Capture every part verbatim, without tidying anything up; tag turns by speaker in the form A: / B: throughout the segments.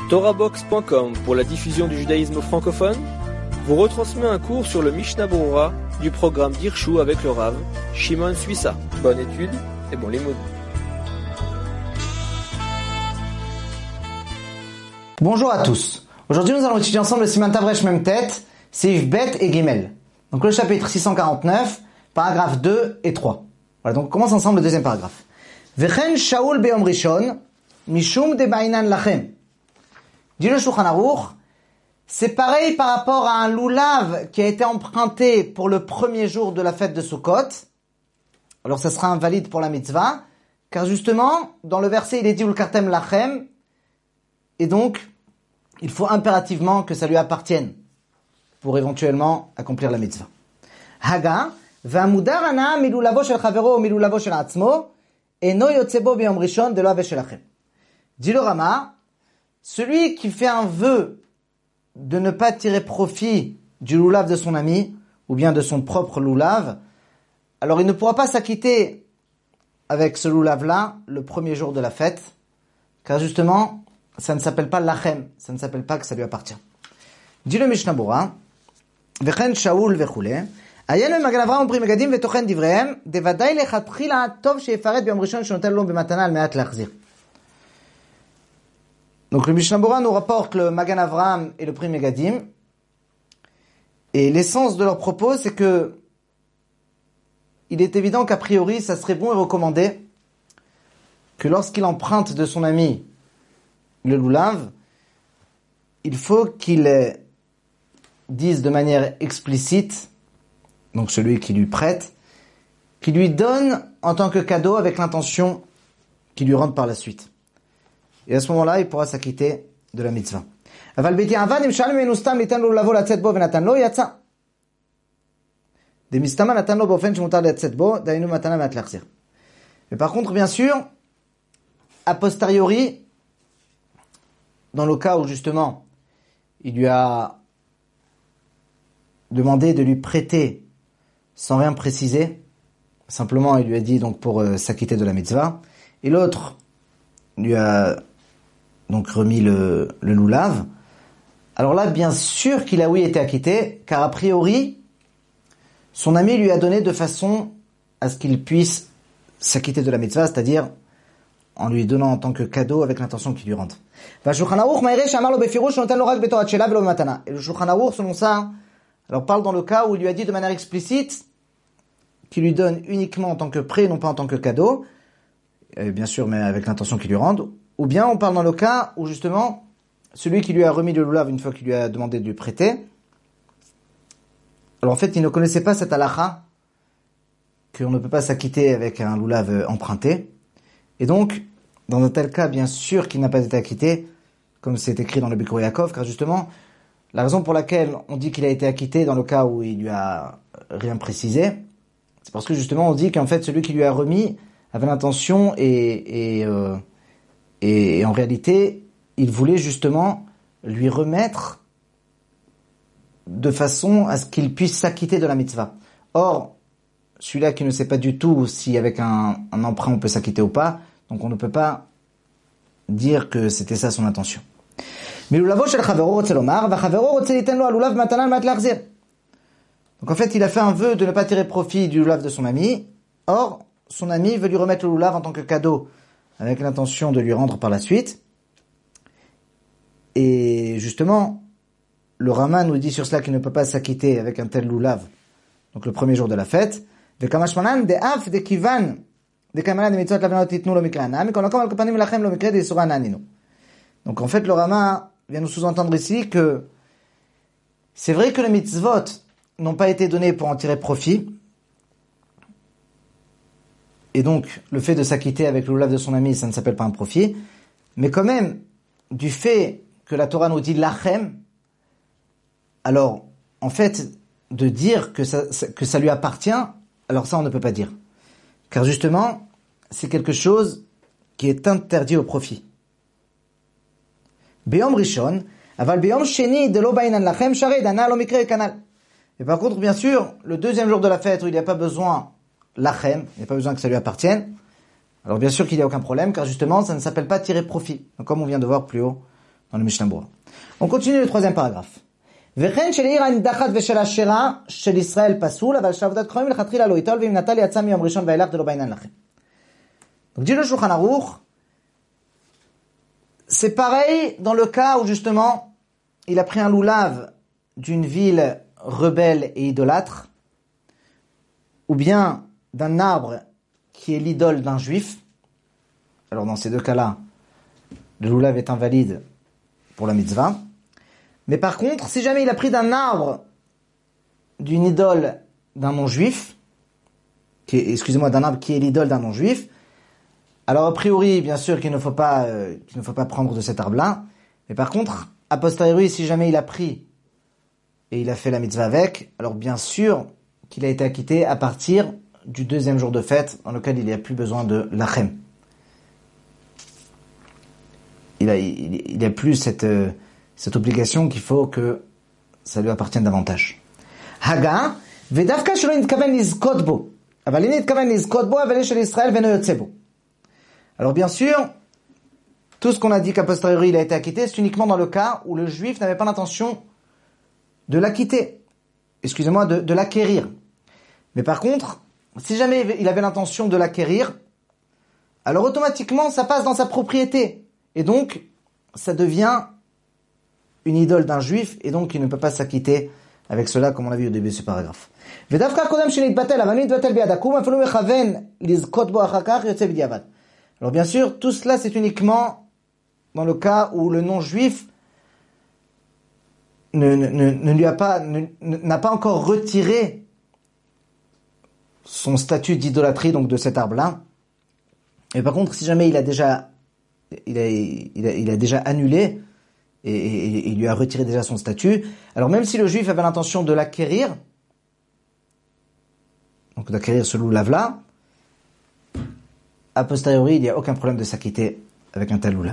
A: Torahbox point com pour la diffusion du judaïsme francophone vous retransmet un cours sur le Mishnah Berurah du programme d'Hirshu avec le Rav Shimon Suissa. Bonne étude et bon limoud.
B: Bonjour à tous. Aujourd'hui, nous allons étudier ensemble le Siman Tavresh Memtet, Seif Bet et Gimel. Donc le chapitre six cent quarante-neuf, paragraphes deux et trois. Voilà, donc on commence ensemble le deuxième paragraphe. Vechen Shaul Be'om Rishon, Mishum de Bainan Lachem. Dit le Shulchan Aruch, c'est pareil par rapport à un loulav qui a été emprunté pour le premier jour de la fête de Sukkot. Alors ça sera invalide pour la mitzvah, car justement, dans le verset, il est dit Ulkartem Lachem, et donc, il faut impérativement que ça lui appartienne pour éventuellement accomplir la mitzvah. Haga, V'amudar ana milulavo shel chavero ou milulavo shel atzmo, eno yotzebo b'yom rishon de lo ave shelachem. Dit le Rama, celui qui fait un vœu de ne pas tirer profit du loulav de son ami, ou bien de son propre loulav, alors il ne pourra pas s'acquitter avec ce loulav-là le premier jour de la fête, car justement, ça ne s'appelle pas lachem, ça ne s'appelle pas que ça lui appartient. Dit le Mishnah Berurah, Vechen Shaul vechule, Ayen le Magen Avraham pri megadim vetochen divrehem, devadai lechatchila tov sheyefaret b'yom rishon shenoten lo b'matana al me'at lachzir. Donc le Mishnah Berurah nous rapporte le Magen Avraham et le Pri Megadim, et l'essence de leur propos, c'est que il est évident qu'a priori, ça serait bon et recommandé que lorsqu'il emprunte de son ami le loulav, il faut qu'il dise de manière explicite, donc celui qui lui prête, qu'il lui donne en tant que cadeau avec l'intention qu'il lui rende par la suite. Et à ce moment-là, il pourra s'acquitter de la mitzvah. Mais par contre, bien sûr, a posteriori, dans le cas où justement, il lui a demandé de lui prêter sans rien préciser, simplement il lui a dit donc pour euh, s'acquitter de la mitzvah, et l'autre lui a donc remis le, le loulav, alors là, bien sûr qu'il a oui été acquitté, car a priori, son ami lui a donné de façon à ce qu'il puisse s'acquitter de la mitzvah, c'est-à-dire en lui donnant en tant que cadeau avec l'intention qu'il lui rende. Et le Shulchan Aruch, selon ça, alors parle dans le cas où il lui a dit de manière explicite qu'il lui donne uniquement en tant que prêt, non pas en tant que cadeau, et bien sûr, mais avec l'intention qu'il lui rende. Ou bien on parle dans le cas où justement, celui qui lui a remis le loulav une fois qu'il lui a demandé de lui prêter, alors en fait, il ne connaissait pas cette halakha, qu'on ne peut pas s'acquitter avec un loulav emprunté. Et donc, dans un tel cas, bien sûr qu'il n'a pas été acquitté, comme c'est écrit dans le Bikur Yaakov, car justement, la raison pour laquelle on dit qu'il a été acquitté dans le cas où il lui a rien précisé, c'est parce que justement on dit qu'en fait celui qui lui a remis avait l'intention et, et, euh, et, et en réalité, il voulait justement lui remettre de façon à ce qu'il puisse s'acquitter de la mitzvah. Or, celui-là qui ne sait pas du tout si avec un, un emprunt on peut s'acquitter ou pas, donc on ne peut pas dire que c'était ça son intention. Donc en fait, il a fait un vœu de ne pas tirer profit du loulav de son ami. Or, son ami veut lui remettre le loulav en tant que cadeau, avec l'intention de lui rendre par la suite. Et justement, le Rama nous dit sur cela qu'il ne peut pas s'acquitter avec un tel loulav, donc le premier jour de la fête. Donc en fait, le Rama vient nous sous-entendre ici que c'est vrai que les mitzvot n'ont pas été donnés pour en tirer profit, et donc le fait de s'acquitter avec le loulav de son ami, ça ne s'appelle pas un profit, mais quand même, du fait que la Torah nous dit lachem, alors en fait, de dire que ça, que ça lui appartient, alors ça on ne peut pas dire. Car justement, c'est quelque chose qui est interdit au profit. Beyom Rishon, aval Beyom Sheni de lo bainan lachem shared ana lo mikre kanal. Et par contre, bien sûr, le deuxième jour de la fête où il n'y a pas besoin lachem, il n'y a pas besoin que ça lui appartienne, alors bien sûr qu'il n'y a aucun problème, car justement, ça ne s'appelle pas tirer profit. Donc, comme on vient de voir plus haut dans le Mishnah Berurah. On continue le troisième paragraphe. וכן של העיר הנידחת ושל השירה של ישראל פסול, אבל של עבודת כהנים מלכתחילה לא ייטול, ואם נטל יצא מיום ראשון ואילך דלא בעניין לכם. Donc dit le Shulchan Aruch, c'est pareil dans le cas où justement il a pris un loulav d'une ville rebelle et idolâtre, ou bien d'un arbre qui est l'idole d'un juif. Alors dans ces deux cas-là, le loulav est invalide pour la mitzvah. Mais par contre, si jamais il a pris d'un arbre d'une idole d'un non-juif, qui est, excusez-moi, d'un arbre qui est l'idole d'un non-juif, alors a priori, bien sûr qu'il ne faut pas, euh, qu'il ne faut pas prendre de cet arbre-là. Mais par contre, a posteriori, si jamais il a pris et il a fait la mitzvah avec, alors bien sûr qu'il a été acquitté à partir du deuxième jour de fête, dans lequel il n'y a plus besoin de lachem. Il a, il, il a plus cette, euh, cette obligation qu'il faut que ça lui appartienne davantage. Haga, vedavka shelo nitkaven lizkot bo, aval in nitkaven lizkot bo, aval shel Israël veno yotze bo. Alors bien sûr, tout ce qu'on a dit qu'a posteriori il a été acquitté, c'est uniquement dans le cas où le juif n'avait pas l'intention de l'acquitter, excusez-moi, de, de l'acquérir. Mais par contre, si jamais il avait l'intention de l'acquérir, alors automatiquement ça passe dans sa propriété. Et donc, ça devient une idole d'un juif, et donc il ne peut pas s'acquitter avec cela, comme on l'a vu au début de ce paragraphe. Alors bien sûr, tout cela c'est uniquement dans le cas où le non-juif ne, ne, ne, ne lui a pas, ne, n'a pas encore retiré son statut d'idolâtrie, donc de cet arbre-là. Et par contre, si jamais il a déjà, il a, il a, il a déjà annulé et, et, et il lui a retiré déjà son statut, alors même si le juif avait l'intention de l'acquérir, donc d'acquérir ce loulav-là, a posteriori, il n'y a aucun problème de s'acquitter avec un tel loulav.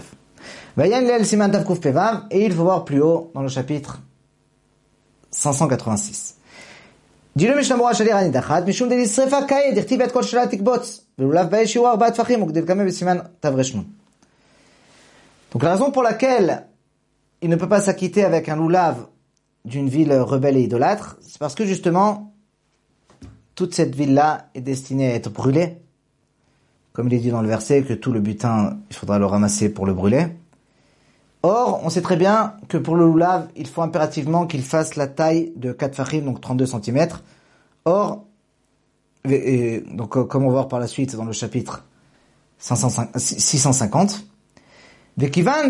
B: Et il faut voir plus haut dans le chapitre cinq cent quatre-vingt-six. Dit le Mishnah Berurah shel העיר הנידחת, משום דנשרפה כעת, דכתיב את כל שלה תקבוץ, ולולב באש יהיו ארבעה טפחים, וכדי לקמא בסימן תר"ן. Donc la raison pour laquelle il ne peut pas s'acquitter avec un loulav d'une ville rebelle et idolâtre, c'est parce que justement, toute cette ville-là est destinée à être brûlée. Comme il est dit dans le verset, que tout le butin, il faudra le ramasser pour le brûler. Or, on sait très bien que pour le loulav, il faut impérativement qu'il fasse la taille de quatre fachim, donc trente-deux centimètres. Or, et, et, donc comme on va voir par la suite dans le chapitre six cent cinquante, et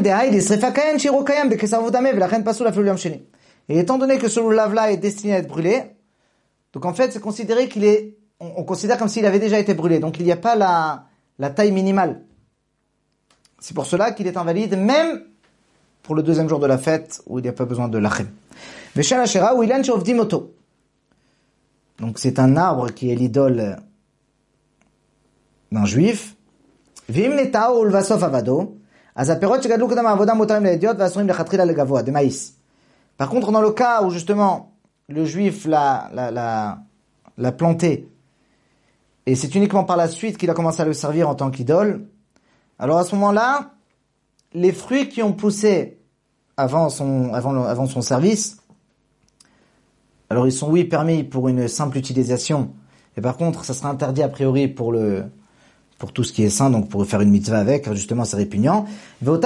B: étant donné que ce loulav-là est destiné à être brûlé, donc en fait, c'est considéré qu'il est, on, on considère comme s'il avait déjà été brûlé. Donc il n'y a pas la, la taille minimale. C'est pour cela qu'il est invalide, même pour le deuxième jour de la fête, où il n'y a pas besoin de lachem. Donc c'est un arbre qui est l'idole d'un juif. Par contre, dans le cas où justement le juif l'a, l'a, l'a, l'a planté, et c'est uniquement par la suite qu'il a commencé à le servir en tant qu'idole, alors à ce moment-là, les fruits qui ont poussé avant son, avant, le, avant son service, alors ils sont oui permis pour une simple utilisation, et par contre ça sera interdit a priori pour le, pour tout ce qui est sain, donc pour faire une mitzvah avec, car justement c'est répugnant. Par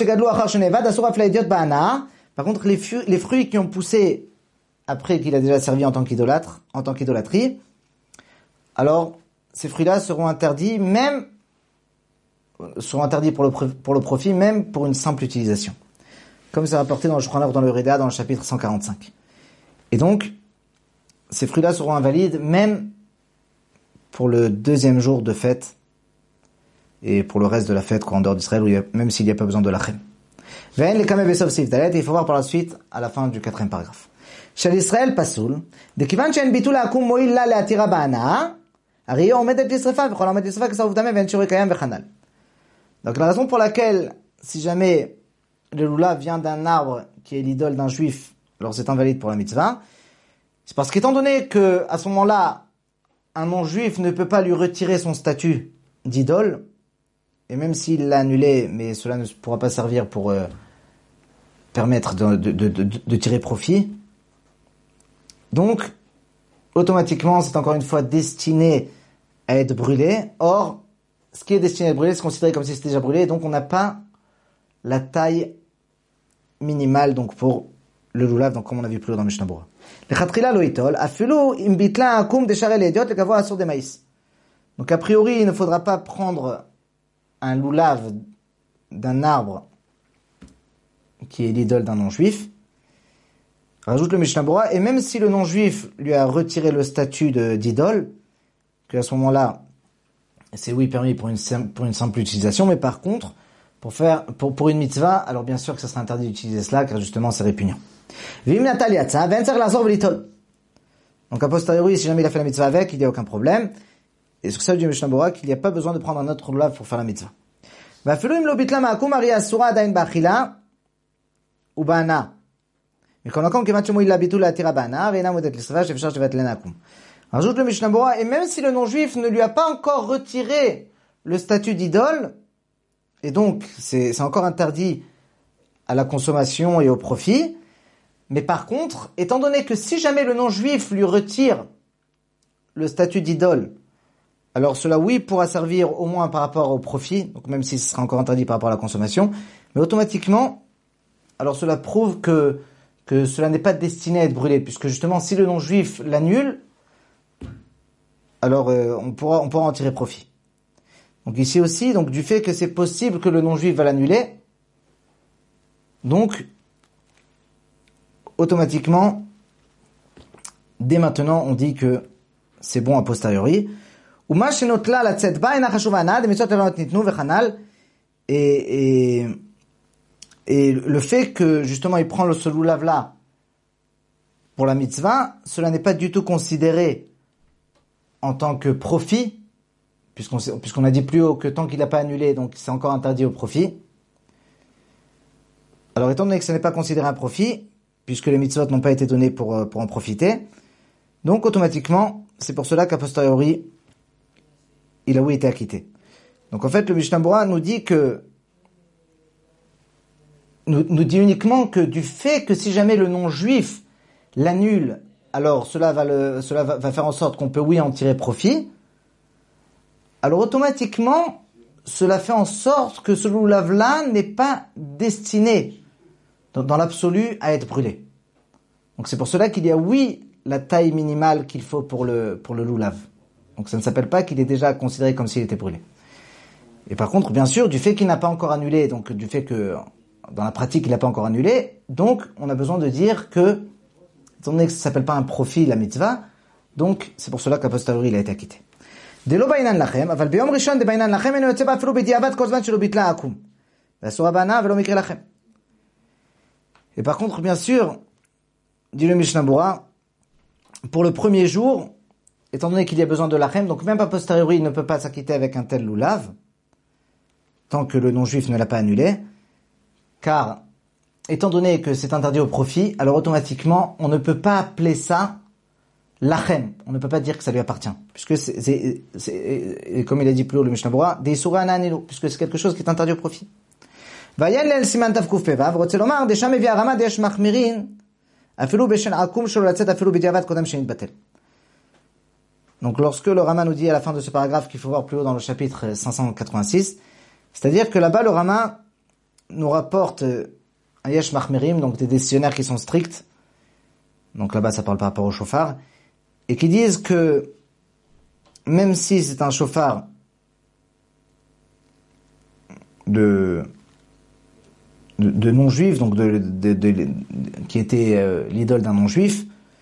B: contre les, fu- les fruits qui ont poussé après qu'il a déjà servi en tant qu'idolâtre, en tant qu'idolâtrie, alors ces fruits-là seront interdits, même seront interdits pour le, pour le profit, même pour une simple utilisation. Comme c'est rapporté dans le Shulchan Aruch, dans le Reda, dans le chapitre cent quarante-cinq. Et donc, ces fruits-là seront invalides, même pour le deuxième jour de fête, et pour le reste de la fête, quoi, en dehors d'Israël, où il y a, même s'il n'y a pas besoin de lachem. Et il faut voir par la suite, à la fin du quatrième paragraphe. Shel Israël pasoul, de kivan she'en bitul ha'akum mo'il la le'atira ba'ana, הרי עומדת לשרפה, וכל עומד לשרפה כסרוב טמא ואין שיעורי קיים וכנ"ל. Donc la raison pour laquelle, si jamais le loulav vient d'un arbre qui est l'idole d'un juif, alors c'est invalide pour la mitzvah, c'est parce qu'étant donné que à ce moment-là, un non-juif ne peut pas lui retirer son statut d'idole, et même s'il l'a annulé, mais cela ne pourra pas servir pour euh, permettre de, de, de, de, de tirer profit. Donc, automatiquement, c'est encore une fois destiné à être brûlé. Or, ce qui est destiné à être brûlé, c'est considéré comme si c'était déjà brûlé, donc on n'a pas la taille minimale donc pour le lulav, donc comme on a vu plus haut dans Mishnah Berurah. Lechatchila lo itol, afilu im bitla akum desharel ediot lekavo asur de maïs. Donc a priori, il ne faudra pas prendre un lulav d'un arbre qui est l'idole d'un non-juif. Rajoute le Mishnah Berurah, et même si le non-juif lui a retiré le statut de, d'idole, qu'à ce moment-là, c'est oui permis pour une, pour une simple utilisation, mais par contre, pour faire, pour, pour une mitzvah, alors bien sûr que ça serait interdit d'utiliser cela, car justement c'est répugnant. Donc a posteriori, si jamais il a fait la mitzvah avec, il n'y a aucun problème. Et sur ça du Mishnah Berurah, qu'il n'y a pas besoin de prendre un autre lulav pour faire la mitzvah. Rajoute le Mishnah Berurah, et même si le non-juif ne lui a pas encore retiré le statut d'idole, et donc c'est, c'est encore interdit à la consommation et au profit, mais par contre, étant donné que si jamais le non-juif lui retire le statut d'idole, alors cela oui pourra servir au moins par rapport au profit, donc même si ce sera encore interdit par rapport à la consommation, mais automatiquement, alors cela prouve que, que cela n'est pas destiné à être brûlé, puisque justement si le non-juif l'annule, alors euh, on pourra on pourra en tirer profit. Donc ici aussi, donc du fait que c'est possible que le non-juif va l'annuler, donc automatiquement, dès maintenant, on dit que c'est bon a posteriori. Et, et, et le fait que justement il prend le ce lulav là pour la mitzvah, cela n'est pas du tout considéré en tant que profit, puisqu'on, puisqu'on a dit plus haut que tant qu'il n'a pas annulé, donc c'est encore interdit au profit. Alors étant donné que ce n'est pas considéré un profit, puisque les mitzvot n'ont pas été donnés pour, pour en profiter, donc automatiquement, c'est pour cela qu'a posteriori, il a oui été acquitté. Donc en fait, le Mishnah Berurah nous dit que, nous, nous dit uniquement que du fait que si jamais le non-juif l'annule, alors cela va le, cela va, va faire en sorte qu'on peut oui en tirer profit. Alors automatiquement, cela fait en sorte que ce lulav-là n'est pas destiné, dans, dans l'absolu, à être brûlé. Donc c'est pour cela qu'il y a oui la taille minimale qu'il faut pour le pour le lulav. Donc ça ne s'appelle pas qu'il est déjà considéré comme s'il était brûlé. Et par contre, bien sûr, du fait qu'il n'a pas encore annulé, donc du fait que dans la pratique il n'a pas encore annulé, donc on a besoin de dire que étant donné que ça s'appelle pas un profit, la mitzvah, donc c'est pour cela qu'à posteriori il a été acquitté. Delo bainan lachem, aval biyom rishon de bainan lachem eno yotze ba'afilu b'diavad kol zman shelo bitla akum. Ve'asura ba'ana ve'lo mikre lachem. Et par contre, bien sûr, dit le Mishnah Berurah, pour le premier jour, étant donné qu'il y a besoin de lachem, donc même a posteriori il ne peut pas s'acquitter avec un tel lulav, tant que le non-juif ne l'a pas annulé, car étant donné que c'est interdit au profit, alors automatiquement, on ne peut pas appeler ça lachem. On ne peut pas dire que ça lui appartient. Puisque c'est, c'est, c'est et comme il a dit plus haut le Mishnah Berurah, des surah ananelo, puisque c'est quelque chose qui est interdit au profit. Vayen lel siman tav kuf pevav, rotze lomar, desham evi arama desh machmirin, afilu beshen akum shelo latzet afilu b'diavad kodam shenit batel. Donc lorsque le Rama nous dit à la fin de ce paragraphe qu'il faut voir plus haut dans le chapitre cinq cent quatre-vingt-six, c'est-à-dire que là-bas le Rama nous rapporte un yesh machmirim, donc des décisionnaires qui sont stricts, donc là-bas ça parle par rapport au shofar, et qui disent que même si c'est un shofar de, de, de non-juif, donc de, de, de, de, qui était euh, l'idole d'un non-juif,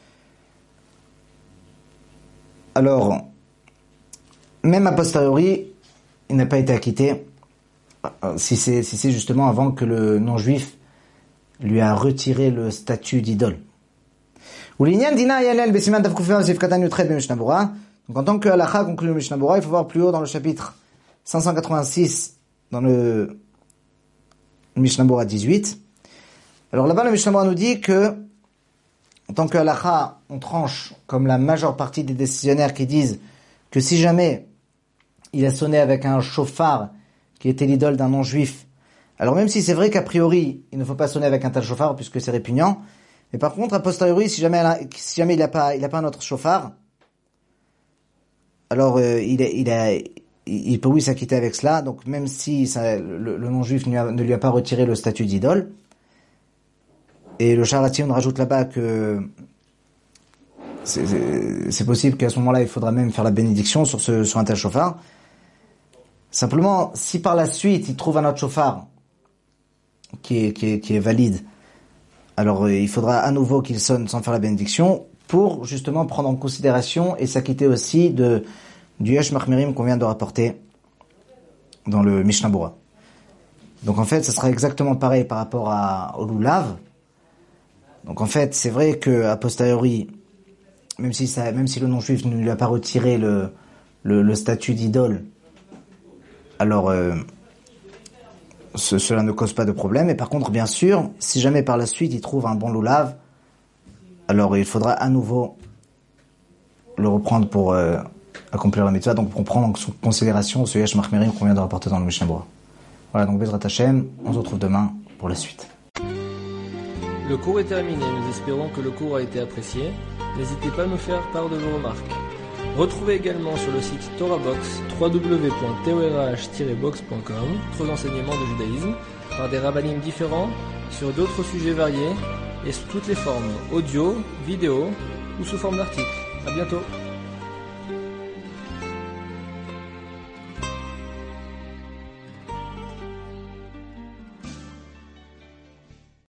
B: alors même a posteriori, il n'a pas été acquitté si c'est, si c'est justement avant que le non-juif lui a retiré le statut d'idole. Donc en tant que halakha conclut le Mishnah Berurah, il faut voir plus haut dans le chapitre cinq cent quatre-vingt-six, dans le Mishnah Berurah dix-huit. Alors là-bas, le Mishnah Berurah nous dit que, en tant que halakha, on tranche comme la majeure partie des décisionnaires qui disent que si jamais il a sonné avec un shofar qui était l'idole d'un non-juif, Alors même si c'est vrai qu'a priori, il ne faut pas sonner avec un tel chauffard puisque c'est répugnant, mais par contre, a posteriori, si jamais, elle a, si jamais il n'a pas, il a pas un autre chauffard, alors euh, il, est, il, a, il peut oui s'acquitter avec cela. Donc même si ça, le, le non-juif ne, ne lui a pas retiré le statut d'idole, et le Sharatzion rajoute là-bas que c'est, c'est, c'est possible qu'à ce moment-là, il faudra même faire la bénédiction sur, ce, sur un tel chauffard. Simplement, si par la suite il trouve un autre chauffard qui est, qui est, qui est valide, alors euh, il faudra à nouveau qu'il sonne sans faire la bénédiction pour justement prendre en considération et s'acquitter aussi de du Yesh Machmirim qu'on vient de rapporter dans le Mishnah Bora. Donc en fait, ça sera exactement pareil par rapport à, au Lulav. Donc en fait, c'est vrai que a posteriori, même si ça, même si le non-juif ne lui a pas retiré le le, le statut d'idole, alors euh, ce, cela ne cause pas de problème. Et par contre, bien sûr, si jamais par la suite il trouve un bon Lulav, alors il faudra à nouveau le reprendre pour euh, accomplir la mitzvah, donc pour prendre en considération ce Yesh Machmirim qu'on vient de rapporter dans le Mishnah Bora. Voilà, donc Bezrat Hashem, on se retrouve demain pour la suite.
A: Le cours est terminé, nous espérons que le cours a été apprécié. N'hésitez pas à nous faire part de vos remarques. Retrouvez également sur le site TorahBox w w w point torah tiret box point com d'autres enseignements de judaïsme par des rabbinim différents sur d'autres sujets variés et sous toutes les formes audio, vidéo ou sous forme d'articles. À bientôt.